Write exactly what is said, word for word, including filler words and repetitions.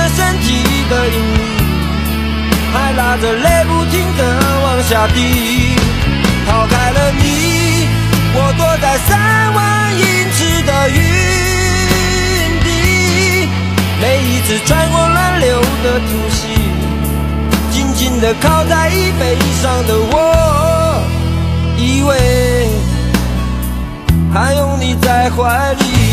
身体的引力，还拉着泪不停地往下滴。逃开了你，我躲在三万英尺的云底，每一次穿过乱流的突袭，紧紧地靠在已悲伤的我，以为还拥你在怀里。